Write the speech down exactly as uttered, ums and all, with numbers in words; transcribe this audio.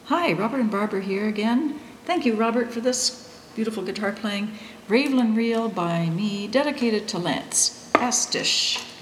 Hi, Robert and Barbara here again. Thank you, Robert, for this beautiful guitar playing. Ravelin Reel by me, dedicated to Lance Pastiche.